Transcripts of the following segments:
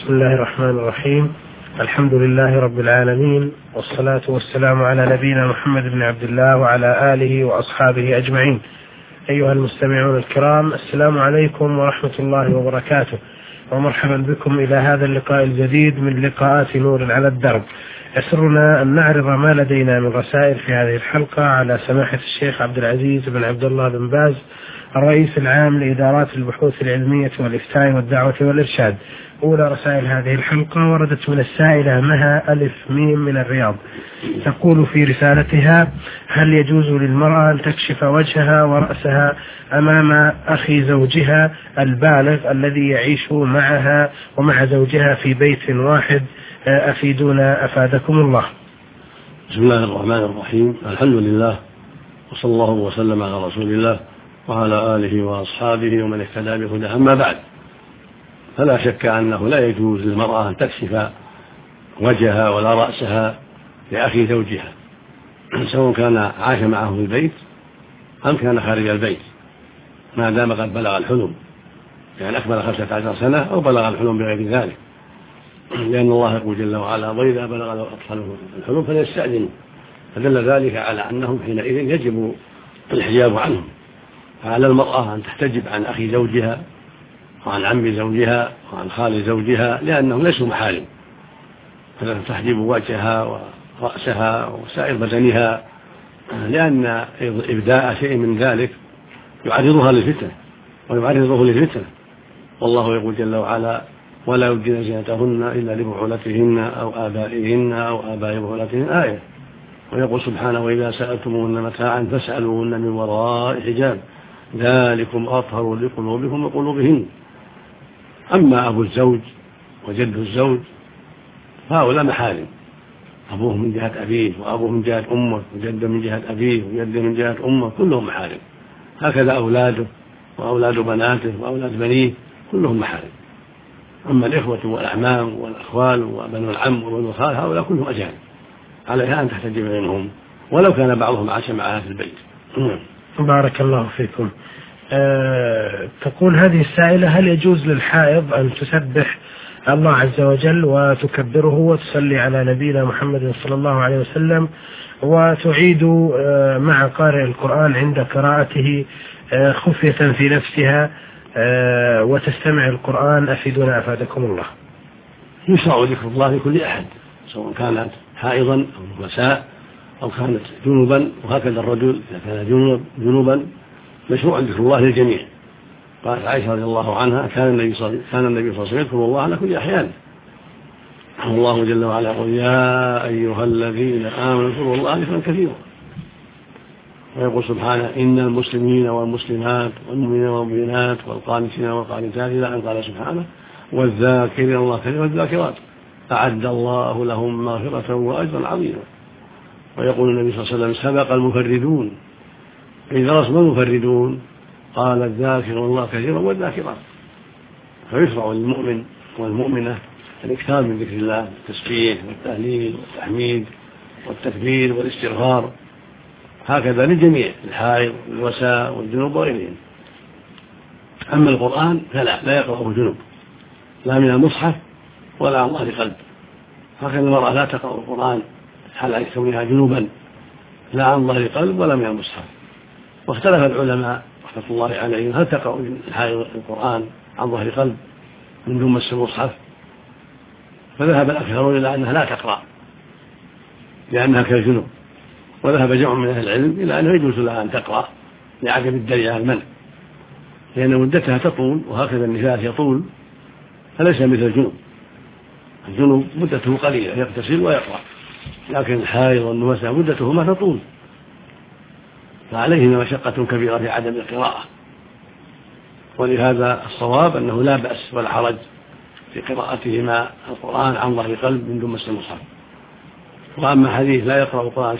بسم الله الرحمن الرحيم. الحمد لله رب العالمين، والصلاة والسلام على نبينا محمد بن عبد الله وعلى آله وأصحابه أجمعين. أيها المستمعون الكرام، السلام عليكم ورحمة الله وبركاته، ومرحبا بكم إلى هذا اللقاء الجديد من لقاءات نور على الدرب. يسرنا أن نعرض ما لدينا من رسائل في هذه الحلقة على سماحة الشيخ عبد العزيز بن عبد الله بن باز، الرئيس العام لإدارات البحوث العلمية والإفتاء والدعوة والإرشاد. أولى رسائل هذه الحلقة وردت من السائلة مها ألف ميم من الرياض، تقول في رسالتها: هل يجوز للمرأة أن تكشف وجهها ورأسها أمام أخي زوجها البالغ الذي يعيش معها ومع زوجها في بيت واحد؟ أفيدونا أفادكم الله. بسم الله الرحمن الرحيم. الحمد لله، وصلى الله وسلم على رسول الله وعلى آله وأصحابه ومن اهتدى بهداه. أما بعد، فلا شك أنه لا يجوز للمرأة أن تكشف وجهها ولا رأسها لأخي زوجها، سواء كان عاش معه في البيت أم كان خارج البيت، ما دام قد بلغ الحلم، يعني أكمل 15 سنة أو بلغ الحلم بغير ذلك، لأن الله يقول جل وعلا: وإذا بلغ الأطفال الحلم فليستأذنوا. فدل ذلك على أنهم حينئذ يجب الحجاب عنهم. فعلى المرأة أن تحتجب عن أخي زوجها وعن عم زوجها وعن خال زوجها، لأنهم ليسوا محارم، فتحجب وجهها ورأسها وسائر بدنها، لأن إبداء شيء من ذلك يعرضها للفتنة ويعرضه للفتنة. والله يقول جل وعلا: ولا يبدين زينتهن إلا لبعولتهن أو آبائهن أو آباء بعولتهن، آية. ويقول سبحانه: وإذا سألتموهن متاعا فاسألوهن من وراء حجاب ذلكم أطهر لقلوبكم وقلوبهن. أما أبو الزوج وجد الزوج فهؤلاء محارم، أبوه من جهة أبيه وأبوه من جهة أمه وجده من جهة أبيه وجده من جهة أمه، كلهم محارم. هكذا أولاده وأولاد بناته وأولاد بنيه كلهم محارم. أما الإخوة والأعمام والأخوال وبنو العم وبنو الخال هؤلاء كلهم أجانب، عليها أن تحتجب منهم ولو كان بعضهم عاش معها في البيت. بارك الله فيكم. تقول هذه السائلة: هل يجوز للحائض أن تسبح الله عز وجل وتكبره وتصلي على نبينا محمد صلى الله عليه وسلم وتعيد مع قارئ القرآن عند قراءته خفية في نفسها وتستمع القرآن؟ أفيدونا أفادكم الله. يشرع ذكر الله لكل أحد، سواء كانت حائضا أو نساء أو كانت جنوبا، وهكذا الرجل إذا كان جنوبا مشروع ذكر الله للجميع. قالت عائشة رضي الله عنها: كان النبي صلى الله عليه وسلم يذكر الله على كل أحيان. الله جل وعلا يقول: يا أيها الذين آمنوا اذكروا الله ذكرا كثيرا. ويقول سبحانه: إن المسلمين والمسلمات والمؤمنين والمؤمنات والقانتين والقانتات، إلى أن قال سبحانه: والذاكرين الله كثيرا والذاكرات أعد الله لهم مغفرة وأجرا عظيما. ويقول النبي صلى الله عليه وسلم: سبق المفردون. إذا رسم المفردون قال: الذاكرون الله كثيرا والذاكرات. فيشرع للمؤمن والمؤمنة الإكثار من ذكر الله، التسبيح والتهليل والتحميد والتكبير والاستغفار، هكذا للجميع، الحائض والوساء والجنوب وغيرهم. أما القرآن فلا يقرأه جنوب، لا من المصحف ولا عن ظهر قلب. هكذا المرأة لا تقرأ القرآن حال كونها جنوبا، لا عن ظهر قلب ولا من المصحف. واختلف العلماء رحمة الله عليهم: هل تقرأ الحائض القرآن عن ظهر قلب من دون مس المصحف؟ فذهب الأكثرون إلى أنها لا تقرأ لأنها كالجنوب، وذهب جمع من أهل العلم إلى أنه يجوز لها أن تقرأ لعدم الدليل على المنع، لأن مدتها تطول، وهكذا النفاس يطول، فليس مثل الجنوب. الجنوب مدته قليلة، يغتسل ويقرأ، لكن الحائض والنفساء مدتهما تطول، فعليهما مشقة كبيرة في عدم القراءة. ولهذا الصواب أنه لا بأس ولا حرج في قراءتهما القرآن عن ظهر قلب من دون مس المصحف. وأما حديث لا يقرأ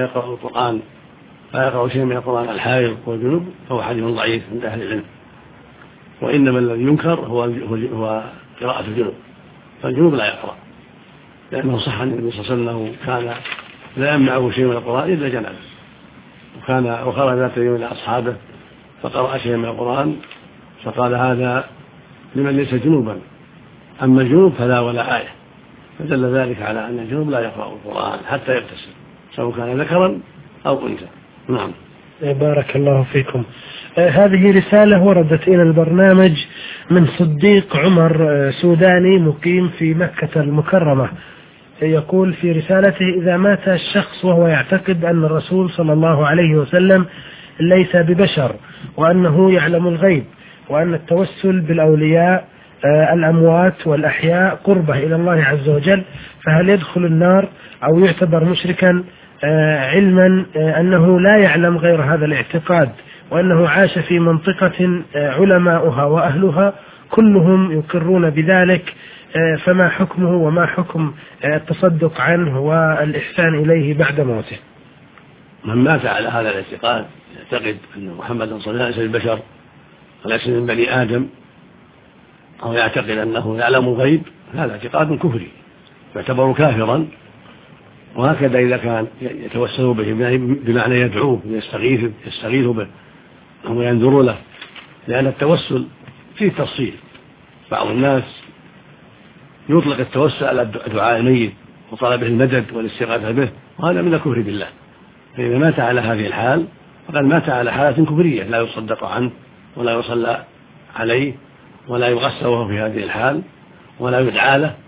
شيء من القرآن الحائض والجنوب فهو حديث ضعيف عند أهل العلم. وإنما الذي ينكر هو قراءة الجنوب، فالجنوب لا يقرأ، لأنه صح عن النبي صلى الله عليه وسلم كان لا يمنعه شيء من القرآن إلا جنابه. وخرج ذات يوم إلى أصحابه فقرأ شيء من القرآن فقال: هذا لمن ليس جنوبا، أما الجنوب فلا ولا آية، فدل ذلك على أن الجنوب لا يقرأ القرآن حتى يغتسل سواء كان ذكرا أو أنثى. نعم. بارك الله فيكم. هذه رسالة وردت إلى البرنامج من صديق عمر سوداني مقيم في مكة المكرمة. يقول في رسالته: إذا مات الشخص وهو يعتقد أن الرسول صلى الله عليه وسلم ليس ببشر وأنه يعلم الغيب وأن التوسل بالأولياء الأموات والأحياء قربة إلى الله عز وجل، فهل يدخل النار أو يعتبر مشركا علما أنه لا يعلم غير هذا الاعتقاد، وأنه عاش في منطقة علماؤها وأهلها كلهم يقرون بذلك، فما حكمه وما حكم التصدق عنه والإحسان إليه بعد موته؟ من مات على هذا الاعتقاد يعتقد أن محمدا صلى الله عليه وسلم بشر وليس من بني آدم، أو يعتقد أنه يعلم الغيب، هذا اعتقاد كفري يعتبر كافرا. وهكذا إذا كان يتوسل به بمعنى يدعوه يستغيث به أو ينذر له، لأن التوسل فيه تفصيل. بعض الناس يطلق التوسل على دعاء الميت وطلبه المدد والاستغاثة به، وهذا من الكفر بالله. فإذا مات على هذه الحال فقد مات على حالة كفرية، لا يصدق عنه ولا يصلى عليه ولا يغسل وهو في هذه الحال ولا يدعى له.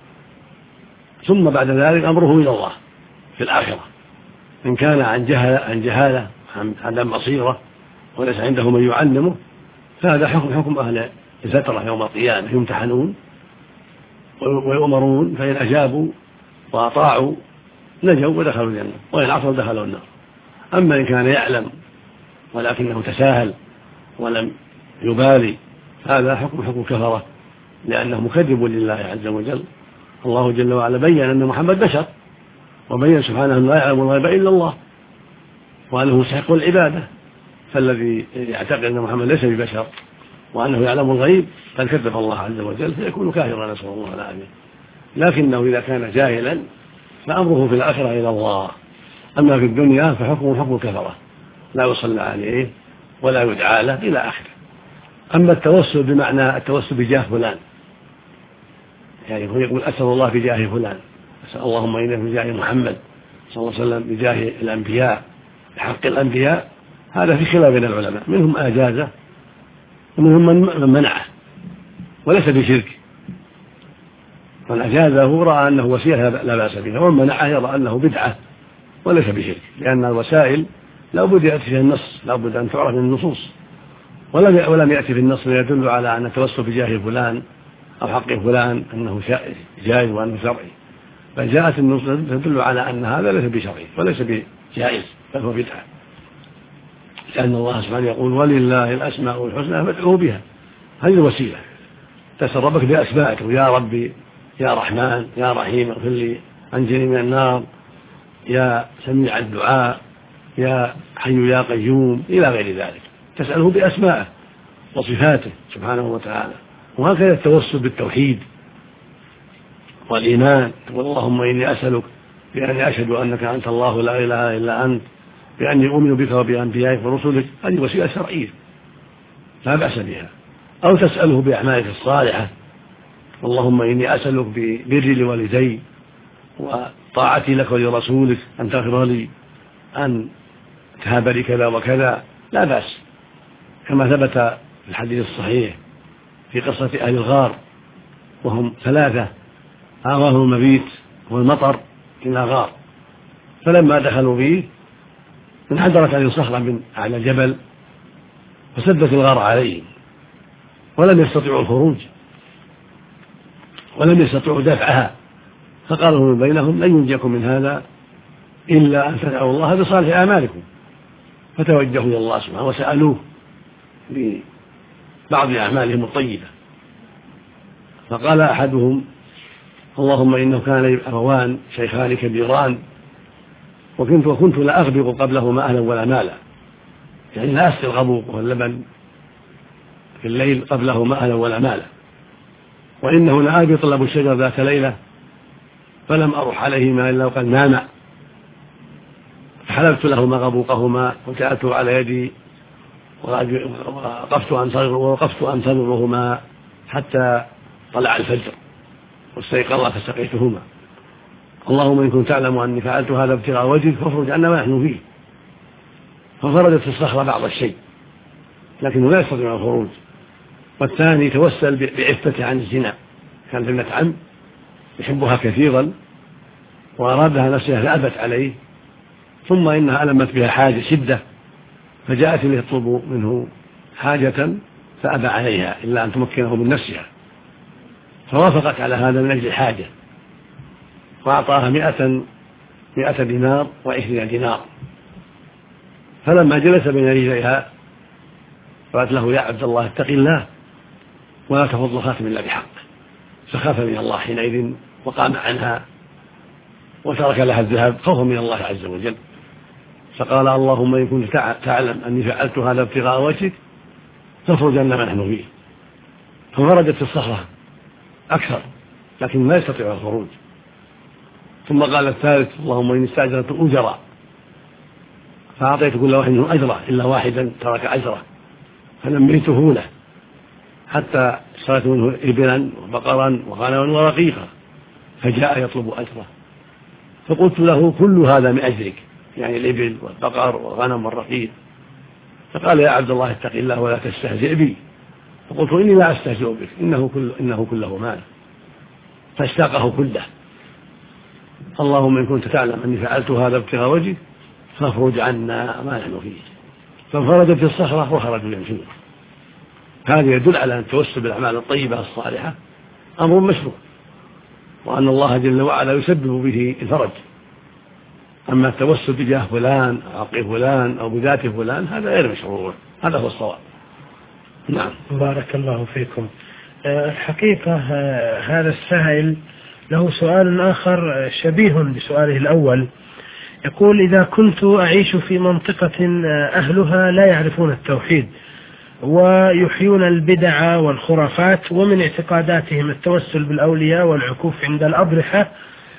ثم بعد ذلك أمره إلى الله في الآخرة، إن كان عن جهالة عن عدم بصيرة وليس عنده من يعلمه، فهذا حكم أهل الفترة يوم القيامة، يمتحنون ويؤمرون، فإن أجابوا وأطاعوا نجوا ودخلوا الجنة، وإن عصوا دخلوا النار. أما إن كان يعلم ولكنه تساهل ولم يبالي، هذا حكم كفرة، لأنه مكذب لله عز وجل. الله جل وعلا بين أن محمد بشر، وبين سبحانه أنه لا يعلم الغيب إلا الله وأنه مستحق العبادة، فالذي يعتقد أن محمد ليس ببشر وأنه يعلم الغيب قد كذب الله عز وجل، فيكون كافرا، نسأل الله العافية. لكنه إذا كان جاهلا فأمره في الآخرة إلى الله، أما في الدنيا فحكمه حكم كفرة، لا يصلى عليه ولا يدعى له إلى آخره. أما التوسل بمعنى التوسل بجاه فلان، يعني يقول أسأل الله بجاه فلان، أسأل اللهم إنه بجاه محمد صلى الله عليه وسلم بجاه الأنبياء بحق الأنبياء، هذا في خلاف بين العلماء، منهم أجازه ومنهم من منعه وليس بشرك. من أجازه رأى أنه وسيلة لا بأس بها، ومن منعه يرى أنه بدعة وليس بشرك، لأن الوسائل لا بد يأتي فيها النص، لا بد أن تعرف من النصوص، ولم يأتي في النص يدل على أن التوسل بجاه فلان أو حق فلان أنه جائز وأنه شرعي، بل جاءت النصوص تدل على أن هذا ليس بشرعي وليس بجائز بل هو بدعة، لأن الله سبحانه يقول ولله الأسماء الحسنى فادعوه بها. هذه الوسيلة، تسأل ربك بأسمائك، يا ربي يا رحمن يا رحيم اغفر لي أنجني من النار، يا سميع الدعاء، يا حي يا قيوم، إلى غير ذلك، تسأله بأسمائه وصفاته سبحانه وتعالى. وهكذا التوسل بالتوحيد والإيمان، تقول اللهم إني أسألك بأني أشهد أنك أنت الله لا إله إلا أنت، بأني أؤمن بك وبأنبيائك ورسلك، هذه وسيلة شرعية لا بأس بها. أو تسأله بأعمالك الصالحة، اللهم إني أسألك ببري لوالدي وطاعتي لك ولرسولك أن تغفر لي، أن تهب لي كذا وكذا، لا بأس، كما ثبت في الحديث الصحيح في قصة أهل الغار، وهم 3 آواهم المبيت والمطر إلى غار، فلما دخلوا فيه انحدرت عليهم صخرة من أعلى الجبل فسدت الغار عليهم، ولم يستطيعوا الخروج ولم يستطيعوا دفعها، فقالوا من بينهم لن ينجيكم من هذا إلا أن تدعوا الله بصالح أعمالكم، فتوجهوا إلى الله سبحانه وسألوه ببعض أعمالهم الطيبة، فقال أحدهم اللهم إنه كان لي أبوان شيخان كبيران وكنت لا أغبق قبلهما أهلا ولا مالا، يعني لا أسقي الغبوق واللبن في الليل قبلهما أهلا ولا مالا، وإنه لآبي طلب الشجر ذات ليلة فلم أروح عليهما إلا وقد ناما، فحلبت لهما غبوقهما وجعلته على يدي ووقفت أنتظرهما حتى طلع الفجر واستيقظا فسقيتهما. اللهم إن كنت تعلم أني فعلت هذا ابتغاء وجهك فاخرج عنا ما نحن فيه. ففرجت الصخرة بعض الشيء لكنه لا يستطيع الخروج. والثاني توسل بعفته عن الزنا، كانت ابنة عم يحبها كثيرا وأرادها نفسها فأبت عليه، ثم إنها ألمت بها حاجة شدة فجاءت لتطلب منه حاجة فأبى عليها إلا أن تمكنه من نفسها، فوافقت على هذا من أجل الحاجة وأعطاها 100 دينار و20 دينار. فلما جلس بين رجليها قالت له يا عبد الله اتق الله ولا تفض الخاتم إلا بحق، فخاف من الله حينئذ وقام عنها وترك لها الذهاب خوفا من الله عز وجل. فقال اللهم إن كنت تعلم أني فعلت هذا ابتغاء وجهك فاخرج عنا ما نحن فيه. فخرجت في الصخرة أكثر لكن لا يستطيع الخروج. ثم قال الثالث اللهم إني استأجرت أجرا فأعطيت كل واحد منهم أجره إلا واحدا ترك أجره فنميته له حتى اشتريت منه إبلا وبقرا وغنما ورقيقا فجاء يطلب أجره، فقلت له كل هذا من أجرك، يعني الإبل والبقر والغنم والرقيق. فقال يا عبد الله اتق الله ولا تستهزئ بي. فقلت إني لا أستهزئ بك إنه كله مال. فاشتاقه كله. اللهم إن كنت تعلم أني فعلت هذا ابتغاء وجهك فاخرج عنا ما نحن فيه. فانفردت الصخرة وخرجوا يمشون. هذا يدل على أن التوسل بالأعمال الطيبة الصالحة أمر مشروع، وأن الله جل وعلا يسبب به الفرج. أما التوسل بجاه فلان أو عقل فلان أو بذات فلان هذا غير مشروع، هذا هو الصواب. نعم. بارك الله فيكم. الحقيقة هذا السائل له سؤال آخر شبيه بسؤاله الأول، يقول إذا كنت أعيش في منطقة أهلها لا يعرفون التوحيد ويحيون البدع والخرافات، ومن اعتقاداتهم التوسل بالأولياء والعكوف عند الأضرحة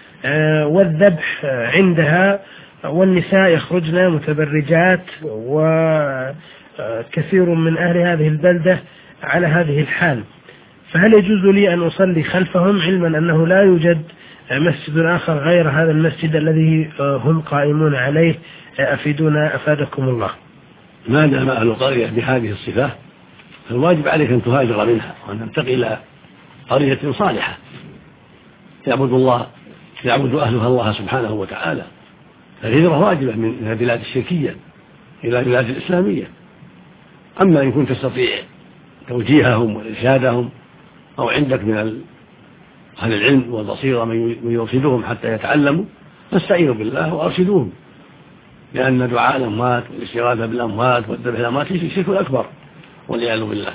والذبح عندها، والنساء يخرجن متبرجات، وكثير من أهل هذه البلدة على هذه الحال، فهل يجوز لي أن أصلي خلفهم علما أنه لا يوجد مسجد آخر غير هذا المسجد الذي هم قائمون عليه؟ أفيدونا أفادكم الله. ما دام أهل القرية بهذه الصفة فالواجب عليك أن تهاجر منها وأن تنتقل إلى قرية صالحة يعبد أهلها الله سبحانه وتعالى. الهجرة واجبة من البلاد الشركية إلى البلاد الإسلامية. أما إن كنت تستطيع توجيههم وإرشادهم أو عندك من أهل العلم والبصيرة من يرشدهم حتى يتعلموا فاستعينوا بالله وأرشدوهم، لأن دعاء الأموات والاستغاثة بالأموات والذبح الأموات شرك أكبر والعياذ بالله.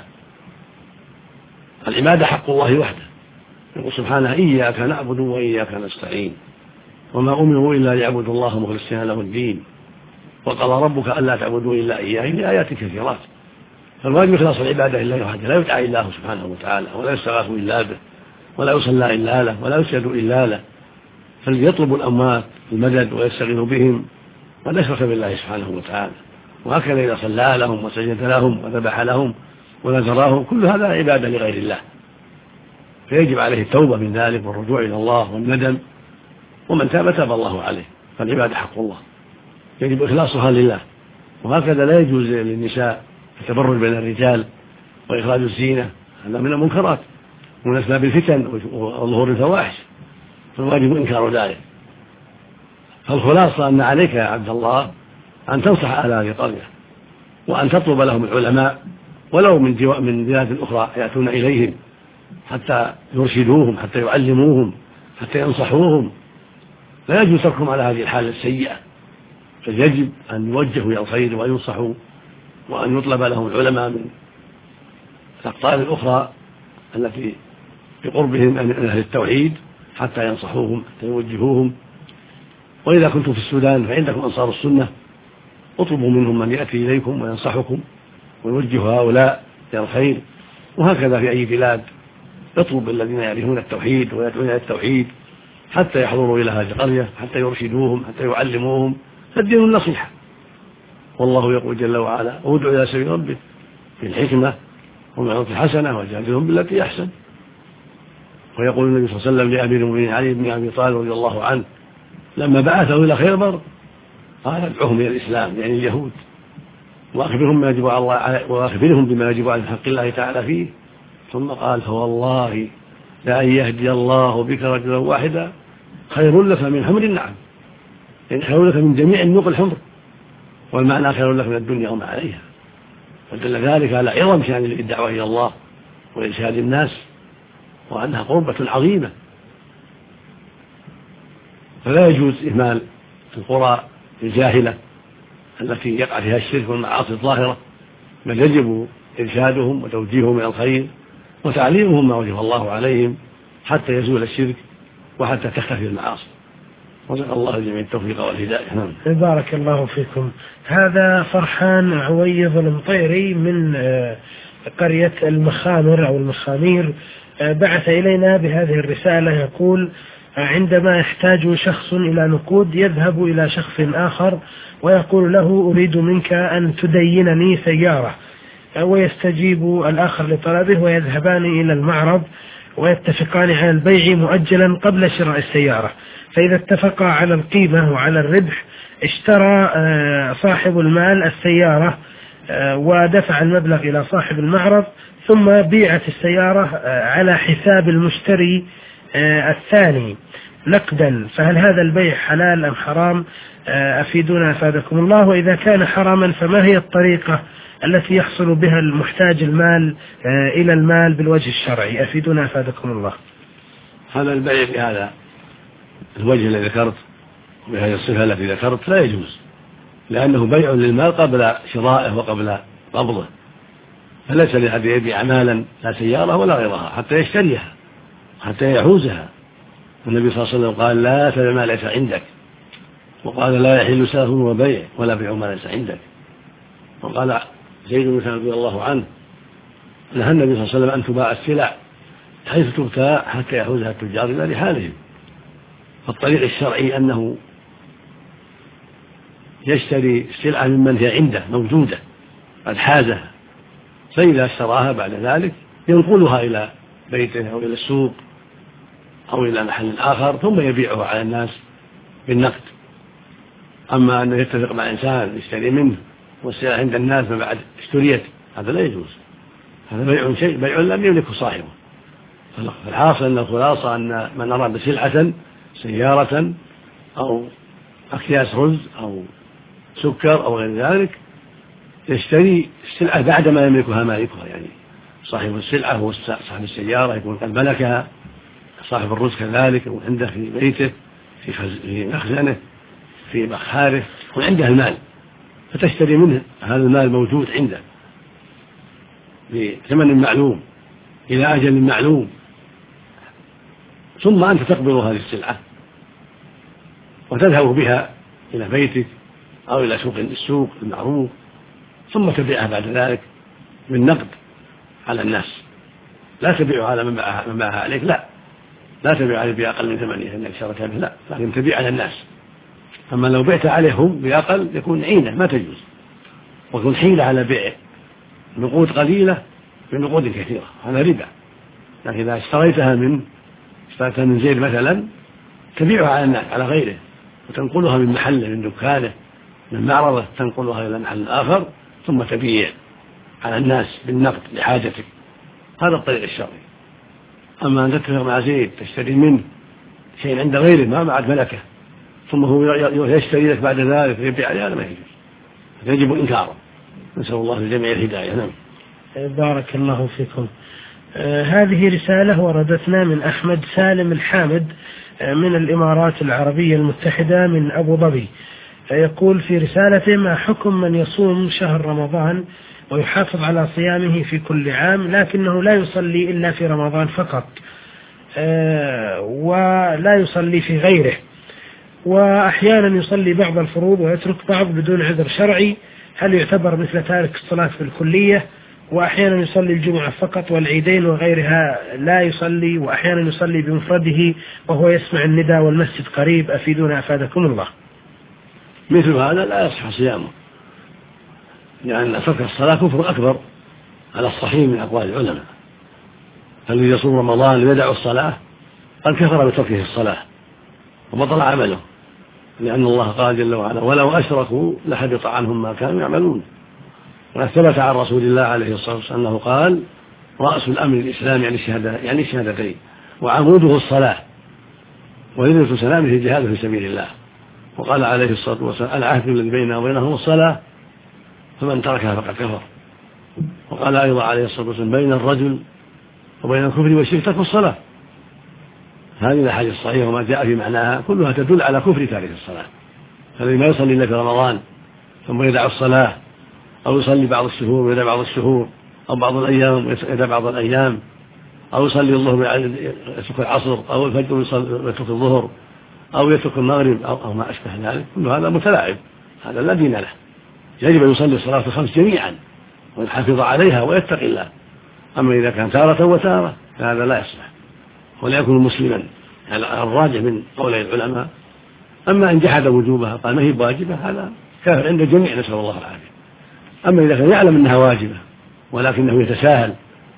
العبادة حق الله وحده، يقول سبحانه إياك نعبد وإياك نستعين وما أمروا إلا ليعبدوا الله مخلصين له الدين وقال ربك ألا تعبدوا إلا إياه لآيات كثيرات. فالواجب إخلاص العبادة لله وحده، لا يدعى إلا سبحانه وتعالى ولا يستغاث إلا به ولا يصلى إلا له ولا يسجد إلا له، فليطلبوا الأموات المدد ويستغيثوا بهم ولا يشرك بالله سبحانه وتعالى. وهكذا إذا صلى لهم وسجد لهم وذبح لهم ونذرهم كل هذا عبادة لغير الله، فيجب عليه التوبة من ذلك والرجوع إلى الله والندم، ومن تاب تاب الله عليه. فالعبادة حق الله يجب إخلاصها لله. وهكذا لا يجوز للنساء التبرج بين الرجال وإخراج الزينة، هذا من المنكرات ومن أسباب الفتن وظهور الفواحش، فالواجب إنكار ذلك. فالخلاصة أن عليك يا عبد الله أن تنصح أهل هذه القرية وأن تطلب لهم العلماء ولو من بلاد أخرى يأتون إليهم حتى يرشدوهم حتى يعلموهم حتى ينصحوهم. لا يجوز تركهم على هذه الحالة السيئة، فيجب أن يوجهوا إلى الخير وأن ينصحوا وأن يطلب لهم العلماء من الأقطار الأخرى التي بقربهم من أهل التوحيد حتى ينصحوهم حتى يوجهوهم. وإذا كنتم في السودان فعندكم أنصار السنة، اطلبوا منهم من يأتي إليكم وينصحكم ويوجه هؤلاء إلى الخير. وهكذا في أي بلاد اطلب الذين يعرفون التوحيد ويدعون إلى التوحيد حتى يحضروا إلى هذه القرية حتى يرشدوهم حتى يعلموهم. فالدين النصيحة، والله يقول جل وعلا ادع إلى سبيل ربك بالحكمة والموعظة الحسنة وجادلهم بالتي أحسن. ويقول النبي صلى الله عليه وسلم لأمير المؤمنين علي بن أبي طالب رضي الله عنه لما بعثه إلى خيبر قال ادعوهم إلى الإسلام يعني اليهود وأخبرهم بما يجب على حق الله تعالى فيه، ثم قال فوالله لأن يهدي الله بك رجلا واحدا خير لك من حمر النعم، يعني خير لك من جميع النوق الحمر، والمعنى خير لك من الدنيا وما عليها. فدل ذلك على عظم شأن الدعوة إلى الله وإرشاد الناس وأنها قربة عظيمة، فلا يجوز إهمال القرى الجاهلة التي يقع فيها الشرك والمعاصي الظاهرة، بل يجب إرشادهم وتوجيههم إلى الخير وتعليمهم ما وجب الله عليهم حتى يزول الشرك وحتى تختفي المعاصي. وصدق الله الجميع التوفيق والهداية. بارك الله فيكم. هذا فرحان عويض المطيري من قرية المخامر أو المخامير بعث إلينا بهذه الرسالة، يقول: عندما يحتاج شخص إلى نقود يذهب إلى شخص آخر ويقول له أريد منك أن تدينني سيارة، ويستجيب الآخر لطلبه ويذهبان إلى المعرض ويتفقان على البيع مؤجلا قبل شراء السيارة، فإذا اتفقا على القيمة وعلى الربح اشترى صاحب المال السيارة ودفع المبلغ إلى صاحب المعرض، ثم بيعت السيارة على حساب المشتري الثاني نقدا، فهل هذا البيع حلال أم حرام؟ أفيدونا أفادكم الله، وإذا كان حراما فما هي الطريقة التي يحصل بها المحتاج المال إلى المال بالوجه الشرعي؟ أفيدونا أفادكم الله. هذا البيع بهذا الوجه الذي ذكرت بهذه الصفة التي ذكرت لا يجوز، لأنه بيع للمال قبل شرائه وقبل قبضه، فليس لأحد يبيع مالا لا سيارة ولا غيرها حتى يشتريها حتى يحوزها. النبي صلى الله عليه وسلم قال: لا تبع ما ليس عندك، وقال: لا يحل سلف وبيع ولا بيع ما ليس عندك. وقال زيد بن ثابت رضي الله عنه: نهى النبي صلى الله عليه وسلم أن تباع السلع حيث تبتاع حتى يحوزها التجار إلى رحالهم. فالطريق الشرعي أنه يشتري السلعة ممن هي عنده موجودة قد حازها، فإذا اشتراها بعد ذلك ينقلها إلى بيته أو إلى السوق أو إلى محل آخر ثم يبيعها على الناس بالنقد. أما أنه يتفق مع إنسان يشتري منه والسلعة عند الناس ما بعد اشتريت، هذا لا يجوز، هذا بيع لم يملكه صاحبه. فالحاصل أن الخلاصة أن من أراد سلعة سيارة أو أكياس رز أو سكر أو غير ذلك يشتري السلعة بعدما يملكها مالكها، يعني صاحب السلعة هو صاحب السيارة يكون قد ملكها، صاحب الرز كذلك يكون عنده في بيته في مخزنه في بخاره وعنده المال، فتشتري منه هذا المال موجود عنده بثمن معلوم إلى أجل معلوم، ثم أنت تقبض هذه السلعة وتذهب بها إلى بيتك أو إلى السوق المعروف، ثم تبيعها بعد ذلك بالنقد على الناس، لا تبيعها على من باعها عليك، لا تبيع عليه بأقل من ثمنها إنك شركها به، لا، لكن تبيع على الناس. أما لو بعت عليهم بأقل يكون عينة ما تجوز، ويكون حيلة على بيع نقود قليلة بنقود كثيرة، هذا ربا. لكن إذا اشتريتها من زيد مثلا تبيعها على الناس على غيره وتنقلها من محله من دكانه من معرضه تنقلها إلى محل آخر ثم تبيع على الناس بالنقد لحاجتك، هذا الطريق الشرعي. أما أن تتفق مع زيد تشتري منه شيء عند غيره ما بعد ملكه ثم هو يشتري لك بعد ذلك يبيع عليه، هذا ما يجب إنكاره. نسأل الله للجميع الهداية. نعم. بارك الله فيكم. هذه رسالة وردتنا من أحمد سالم الحامد من الإمارات العربية المتحدة من أبو ظبي، يقول في رسالته: ما حكم من يصوم شهر رمضان ويحافظ على صيامه في كل عام لكنه لا يصلي إلا في رمضان فقط ولا يصلي في غيره، وأحيانا يصلي بعض الفروض ويترك بعض بدون عذر شرعي، هل يعتبر مثل تارك الصلاة في الكلية؟ وأحيانا يصلي الجمعة فقط والعيدين وغيرها لا يصلي، وأحيانا يصلي بمفرده وهو يسمع النداء والمسجد قريب، أفيدونا أفادكم الله. مثل هذا لا يصح صيامه، لأن ترك الصلاة كفر أكبر على الصحيح من أقوال العلماء. فالذي يصوم رمضان ويدع الصلاة قد كفر بتركه الصلاة وبطل عمله، لأن الله قال جل وعلا ولو أشركوا لحبط عنهم ما كانوا يعملون. وقد ثبت عن رسول الله عليه الصلاة والسلام أنه قال رأس الأمر الإسلام يعني الشهادتين، وعموده الصلاة، وذروة سلامه الجهاد في سبيل الله. وقال عليه الصلاة والسلام العهد الذي بيننا وبينهم الصلاة فمن تركها فقد كفر. وقال أيضا عليه الصلاة والسلام بين الرجل وبين الكفر والشرك ترك الصلاة. هذه الأحاديث الصحيحة وما جاء في معناها كلها تدل على كفر تارك الصلاة. الذي ما يصلي إلا في رمضان ثم يدع الصلاة، أو يصلي بعض الشهور ويدع بعض الشهور، أو بعض الأيام ويدع بعض الأيام، أو يصلي الظهر يترك العصر، أو الفجر ويترك الظهر، أو يترك المغرب أو ما أشبه ذلك، كل هذا متلاعب، هذا لا دين له. يجب أن يصلي الصلاة الخمس جميعا ويحافظ عليها ويتقي الله. أما إذا كان تارة وتارة فهذا لا يصلح ولا يكون مسلما، يعني الراجح من قولي العلماء. أما إن جحد وجوبها قال ما هي واجبة هذا كافر عند الجميع، نسأل الله العافية. أما إذا كان يعلم أنها واجبة ولكنه يتساهل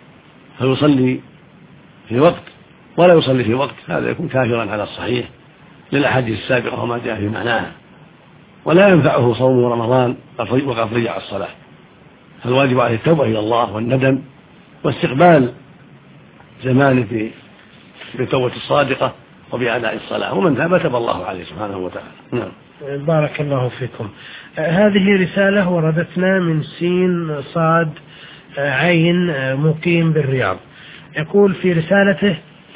فيصلي في وقت ولا يصلي في وقت، هذا يكون كافرا على الصحيح للأحاديث السابقة وما جاء في معناها، ولا ينفعه صوم رمضان وقد ضيع الصلاة. فالواجب عليه التوبة إلى الله والندم واستقبال زمانه بالتوبة الصادقة وبأداء الصلاة، ومن تاب تاب الله عليه سبحانه وتعالى. نعم. بارك الله فيكم. هذه رسالة وردتنا من سين صاد عين مقيم بالرياض. يقول في رسالته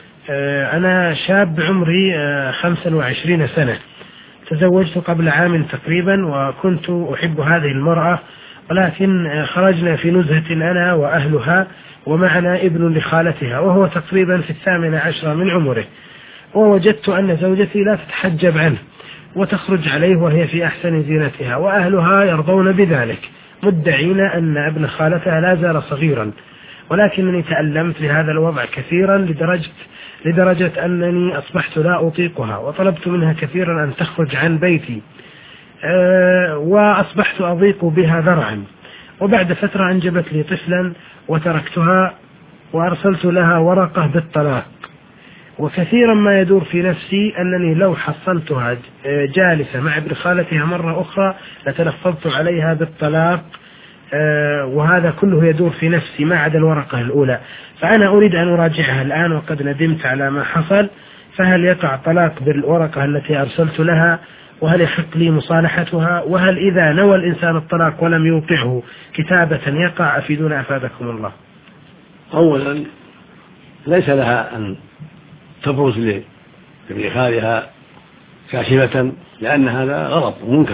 أنا شاب عمري 25 سنة، تزوجت قبل عام تقريبا وكنت أحب هذه المرأة، ولكن خرجنا في نزهة أنا وأهلها ومعنا ابن لخالتها وهو تقريبا في 18 من عمره، ووجدت أن زوجتي لا تتحجب عنه وتخرج عليه وهي في أحسن زينتها، وأهلها يرضون بذلك مدعين أن ابن خالتها لا زال صغيرا، ولكنني تألمت لهذا الوضع كثيرا لدرجة أنني أصبحت لا أطيقها، وطلبت منها كثيرا أن تخرج عن بيتي، وأصبحت أضيق بها ذرعا. وبعد فترة أنجبت لي طفلا وتركتها وأرسلت لها ورقة بالطلاق، وكثيرا ما يدور في نفسي أنني لو حصلتها جالسة مع ابن خالتها مرة أخرى لتلفظت عليها بالطلاق، وهذا كله يدور في نفسي ما عدا الورقة الأولى. فأنا أريد أن أراجعها الآن وقد ندمت على ما حصل، فهل يقع طلاق بالورقة التي أرسلت لها؟ وهل يحق لي مصالحتها؟ وهل إذا نوى الإنسان الطلاق ولم يوقعه كتابة يقع؟ أفيدونا أفادكم الله. أولا ليس لها أن تبرز لابن خالها كاشفة، لأن هذا غلط ومنكر،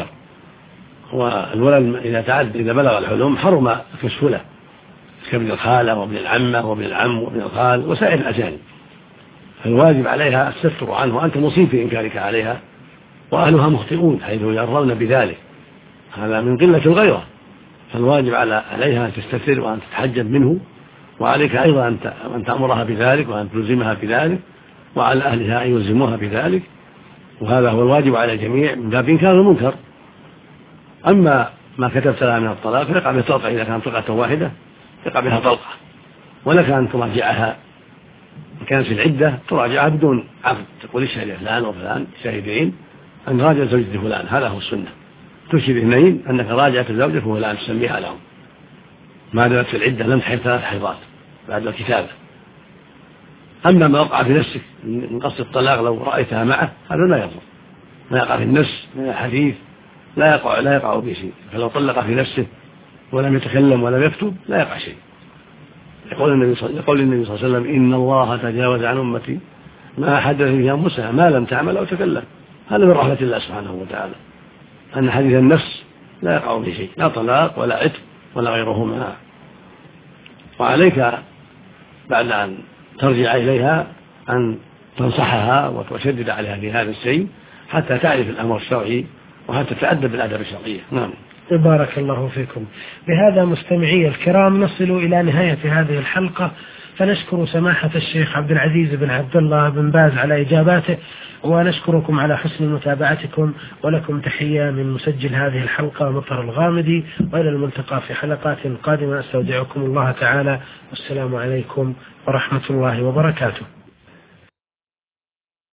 والولد إذا بلغ الحلم حرم كشف له كابن الخالة وابن العمة وابن العم وابن الخال وسائر الأجانب، فالواجب عليها الستر عنه، وأنت مصيب في إنكارك عليها، وأهلها مخطئون حيث يرون بذلك، هذا من قلة الغيرة. فالواجب عليها أن تستتر وأن تتحجب منه، وعليك أيضا أن تأمرها بذلك وأن تلزمها بذلك، وعلى أهلها أن يلزموها بذلك، وهذا هو الواجب على الجميع من باب إنكار المنكر. أما ما كتبت لها من الطلاق فيقع بها طلقة، إذا كانت طلقة واحدة يقع بها طلقة، ولك أن تراجعها إن كانت في العدة تراجعها بدون عقد، تقول الشهيد فلان وفلان شاهدين أن راجع زوجة فلان، هذا هو السنة، تشهد اثنين أنك راجعت زوجة فلان تسميها لهم ما دامت في العدة لم تحيض 3 حيضات بعد الكتابة. أما ما وقع في نفسك من قصد الطلاق لو رأيتها معه هذا لا يضر، ما يقع في النفس من الحديث لا يقع به شيء، فلو طلق في نفسه ولم يتكلم ولم يكتب لا يقع شيء. يقول النبي صلى الله عليه وسلم إن الله تجاوز عن أمتي ما حدث فيها أنفسها ما لم تعمل أو تكلم، هذا من رحمة الله سبحانه وتعالى، أن حديث النفس لا يقع به شيء، لا طلاق ولا عتق ولا غيرهما. وعليك بعد أن ترجع إليها أن تنصحها وتشدد عليها في هذا الشيء حتى تعرف الأمر الشرعي وحتى تتأدب بالآداب الشرعية. نعم. بارك الله فيكم. بهذا مستمعي الكرام نصل إلى نهاية هذه الحلقة، فنشكر سماحة الشيخ عبد العزيز بن عبد الله بن باز على إجاباته، ونشكركم على حسن متابعتكم، ولكم تحية من مسجل هذه الحلقة مطر الغامدي، وإلى الملتقى في حلقات قادمة. أستودعكم الله تعالى، والسلام عليكم ورحمة الله وبركاته.